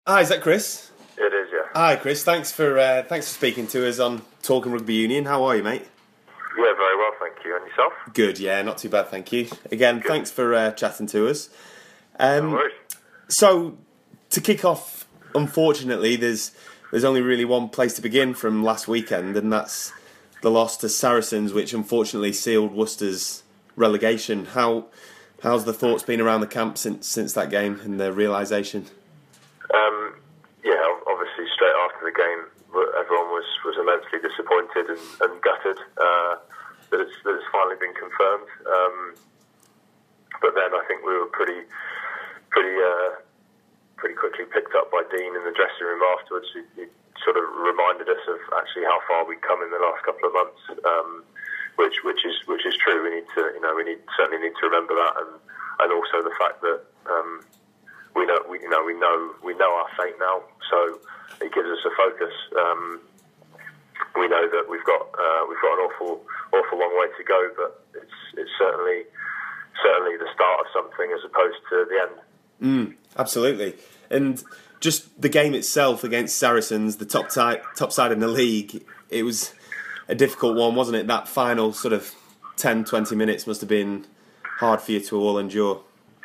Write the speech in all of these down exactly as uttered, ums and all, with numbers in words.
Hi, is that Chris? It is, yeah. Hi, Chris. Thanks for uh, thanks for speaking to us on Talking Rugby Union. How are you, mate? Yeah, very well, thank you. And yourself? Good, yeah, not too bad, thank you. Again, Good. Thanks for uh, chatting to us. Um, No worries. So, to kick off, unfortunately, there's there's only really one place to begin from last weekend, and that's the loss to Saracens, which unfortunately sealed Worcester's relegation. How how's the thoughts been around the camp since since that game and the realisation? Um, yeah, obviously, straight after the game, everyone was, was immensely disappointed and, and gutted uh, that it's that it's finally been confirmed. Um, but then I think we were pretty pretty uh, pretty quickly picked up by Dean in the dressing room afterwards. He, he sort of reminded us of actually how far we'd come in the last couple of months, um, which which is which is true. We need to you know we need certainly need to remember that, and and also the fact that um, we know we you know we know we know our fate now, so it gives us a focus. Um, we know that we've got uh, we've got an awful awful long way to go, but it's it's certainly certainly the start of something as opposed to the end. Mm, absolutely. And just the game itself against Saracens, the top, ti- top side in the league, it was a difficult one, wasn't it? That final sort of ten, twenty minutes must have been hard for you to all endure.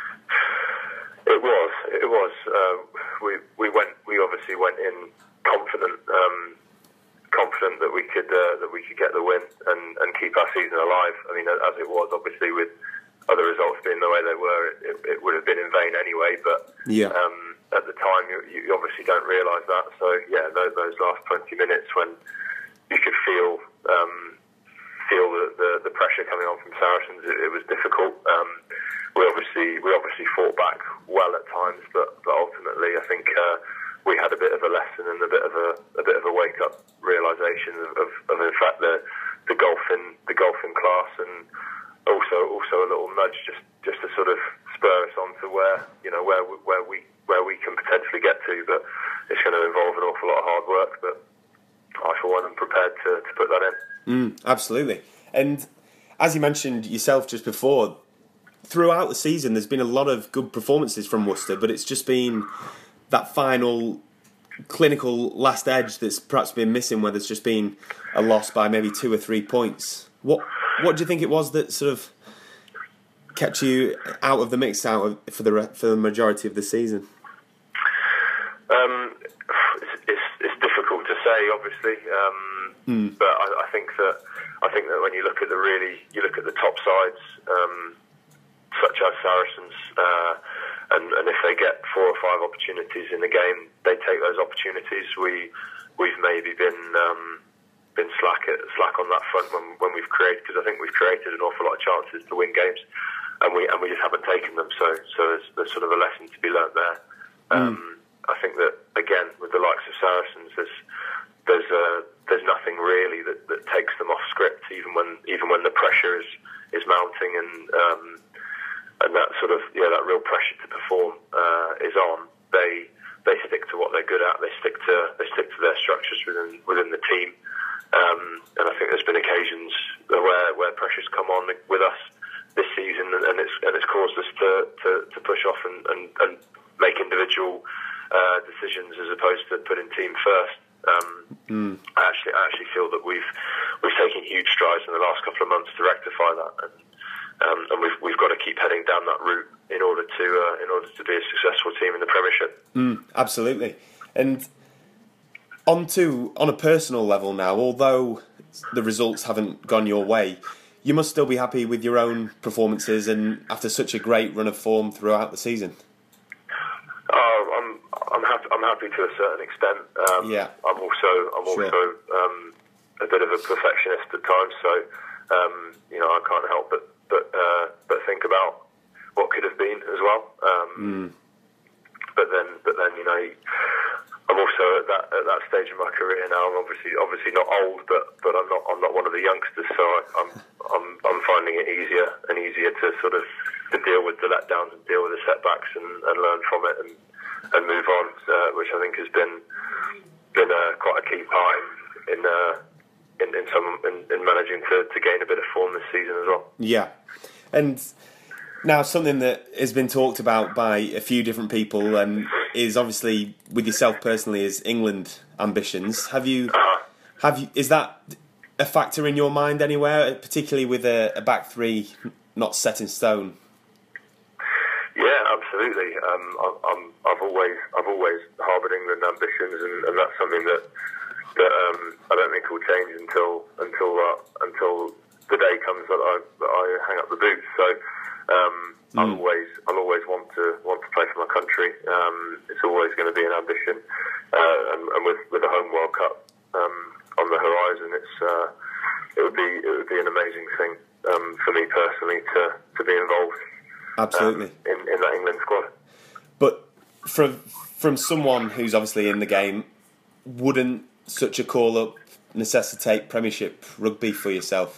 It was. It was. Uh, we we went. We obviously went in confident, um, confident that we could uh, that we could get the win and, and keep our season alive. I mean, as it was, obviously with other results being the way they were, it, it would have been in vain anyway. But yeah. um, at the time, you, you obviously don't realise that. So yeah, those, those last twenty minutes when you could feel um, feel the, the the pressure coming on from Saracens, it, it was difficult. Um, we obviously we obviously fought back well at times, but, but ultimately, I think uh, we had a bit of a lesson and a bit of a, a bit of a wake up realisation of, of, of in fact the the golfing the golfing class and. Also, also a little nudge just, just to sort of spur us on to where you know where we, where we where we can potentially get to, but it's going to involve an awful lot of hard work. But I, for one, am prepared to, to put that in. Mm, absolutely. And as you mentioned yourself just before, throughout the season, there's been a lot of good performances from Worcester, but it's just been that final clinical last edge that's perhaps been missing, where there's just been a loss by maybe two or three points. What What do you think it was that sort of kept you out of the mix out of, for the for the majority of the season? Um, it's, it's, it's difficult to say, obviously, um, mm. but I, I think that I think that when you look at the really you look at the top sides, um, such as Saracens, uh, and, and if they get four or five opportunities in the game, they take those opportunities. We we've maybe been. Um, been slack slack on that front when, when we've created, because I think we've created an awful lot of chances to win games, and we and we just haven't taken them. So so there's, there's sort of a lesson to be learnt there. Um, mm. I think that again with the likes of Saracens, there's there's uh, there's nothing really that, that takes them off script, even when even when the pressure is is mounting and um, and that sort of yeah that real pressure to perform uh, is on. They they stick to what they're good at. They stick to they stick to their structures within within the team. Um, and I think there's been occasions where where pressure's come on with us this season, and, and it's and it's caused us to, to, to push off and, and, and make individual uh, decisions as opposed to putting team first. Um, mm. I actually I actually feel that we've we've taken huge strides in the last couple of months to rectify that, and um, and we've we've got to keep heading down that route in order to uh, in order to be a successful team in the Premiership. Mm, absolutely, and. On to, on a personal level now, although the results haven't gone your way, you must still be happy with your own performances and after such a great run of form throughout the season. Oh, I'm I'm happy. I'm happy to a certain extent. Um, yeah. I'm also I'm sure. also um, a bit of a perfectionist at times. So um, you know I can't help but but uh, but think about what could have been as well. Um, mm. But then but then you know. I'm also at that at that stage of my career now. I'm obviously obviously not old, but, but I'm not I'm not one of the youngsters. So I, I'm I'm I'm finding it easier and easier to sort of to deal with the letdowns and deal with the setbacks and, and learn from it and, and move on, uh, which I think has been been uh, quite a key part in uh, in in some in, in managing to, to gain a bit of form this season as well. Yeah, and Now, something that has been talked about by a few different people and is obviously with yourself personally is England ambitions. Have you, Uh-huh. have you? Is that a factor in your mind anywhere, particularly with a, a back three not set in stone? Yeah, absolutely. Um, I- I'm, I've always, I've always harboured England ambitions, and, and that's something that that um, I don't think will change until until uh, until the day comes that I that I hang up the boots. So um, mm. I'll always, I'll always want to want to play for my country. Um, it's always going to be an ambition, uh, and, and with with the home World Cup um, on the horizon, it's uh, it would be it would be an amazing thing um, for me personally to to be involved. Absolutely. Um, in, in that England squad. But from from someone who's obviously in the game, wouldn't such a call-up necessitate Premiership rugby for yourself?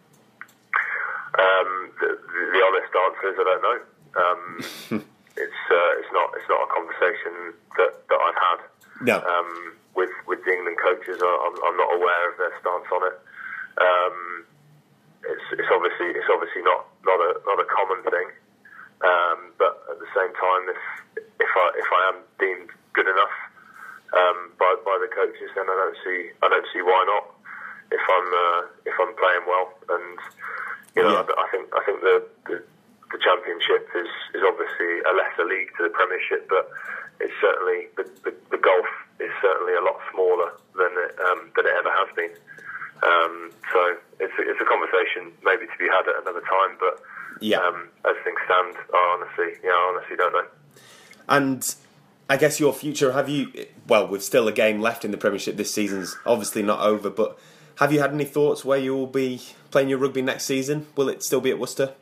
Um, the, the honest answer is I don't know. Um, it's uh, it's not it's not a conversation that, that I've had. No. Um, with with the England coaches, I'm, I'm not aware of their stance on it. Um, it's it's obviously it's obviously not, not a not a common thing. Um, but at the same time, if if I if I am deemed good enough um, by by the coaches, then I don't see I don't see why not. If I'm uh, if I'm playing well, and you know, yeah. I, I think I think the, the the Championship is, is obviously a lesser league to the Premiership, but it's certainly the, the, the gulf is certainly a lot smaller than it um, than it ever has been. Um, so it's a, it's a conversation maybe to be had at another time, but. Yeah. Um, as things stand, I honestly, yeah, I honestly don't know. And I guess your future, have you, well, with still a game left in the Premiership, this season's obviously not over, but have you had any thoughts where you will be playing your rugby next season? Will it still be at Worcester?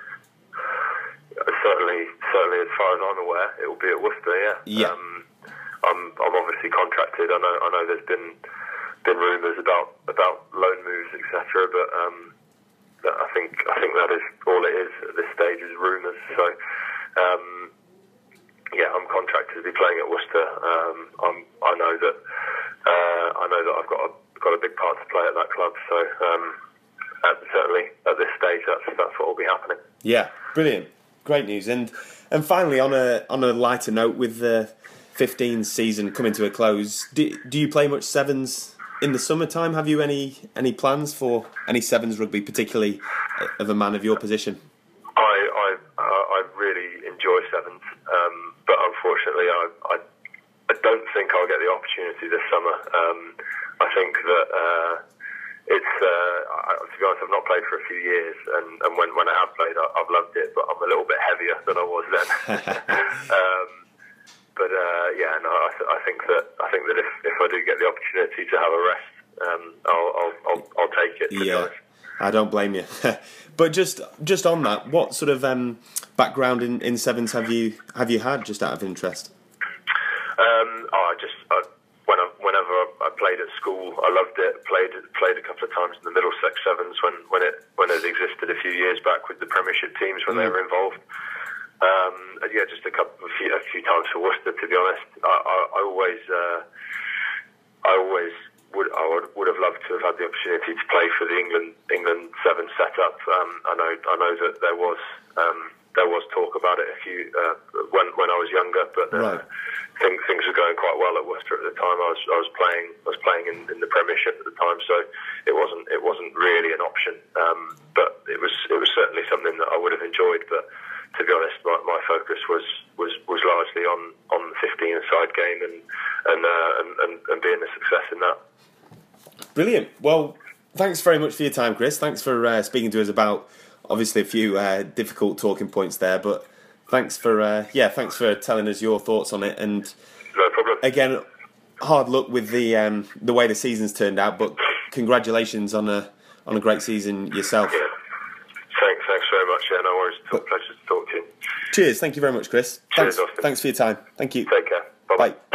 Certainly, certainly as far as I'm aware, it will be at Worcester, yeah. Yeah. Um, I'm, I'm obviously contracted. I know, I know there's been been rumours about, about loan moves, et cetera, but um, I think I think that is all it is at this stage is rumours. So, um, yeah, I'm contracted to be playing at Worcester. Um, I'm, I know that uh, I know that I've got a, got a big part to play at that club. So, um, at, certainly at this stage, that's that's what will be happening. Yeah, brilliant, great news. And and finally, on a on a lighter note, with the fifteen season coming to a close, do do you play much sevens in the summertime? Have you any any plans for any sevens rugby, particularly of a man of your position? I I, uh, I really enjoy sevens, um, but unfortunately, I, I I don't think I'll get the opportunity this summer. Um, I think that uh, it's uh, I, to be honest, I've not played for a few years, and, and when when I have played, I, I've loved it, but I'm a little bit heavier than I was then. um, But uh, yeah, no, I, th- I think that I think that if, if I do get the opportunity to have a rest, um, I'll, I'll I'll I'll take it. To yeah, I don't blame you. But just just on that, what sort of um, background in, in sevens have you have you had, just out of interest? Um, oh, I just I, when I, whenever I played at school, I loved it. Played played a couple of times in the Middlesex Sevens when, when it when it existed a few years back with the Premiership teams when mm. they were involved. Um, yeah, just a couple, a few, a few times for Worcester. To be honest, I, I, I always, uh, I always would, I would, would have loved to have had the opportunity to play for the England England Seven setup. Um, I know, I know that there was, um, there was talk about it a few uh, when when I was younger, but uh, right. things things were going quite well at Worcester at the time. I was I was playing I was playing in, in the Premiership at the time, so it wasn't it wasn't really an option. Um, but it was it was certainly something that I would have enjoyed, but. To be honest, my, my focus was, was, was largely on, on the fifteen-a-side game and and, uh, and and and being a success in that. Brilliant. Well, thanks very much for your time, Chris. Thanks for uh, speaking to us about obviously a few uh, difficult talking points there, but thanks for uh, yeah, thanks for telling us your thoughts on it. And no problem. Again, hard luck with the um, the way the season's turned out, but congratulations on a on a great season yourself. Yeah. Thanks, thanks very much. Yeah, no worries. It's a pleasure to talk to you. Cheers. Thank you very much, Chris. Cheers, thanks, Austin. Thanks for your time. Thank you. Take care. Bye-bye. Bye.